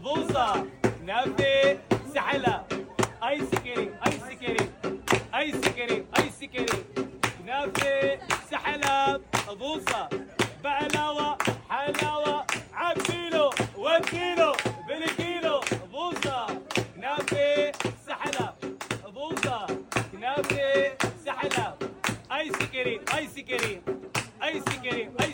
بوصة كنافة سحلة ايس كريم ايس كريم ايس كريم ايس كريم كنافة سحلة بوصة بعلاوة حلاوة عبيلو وكيلو بالكيلو بوصة كنافة سحلة بوصة كنافة سحلة ايس كريم ايس كريم ايس كريم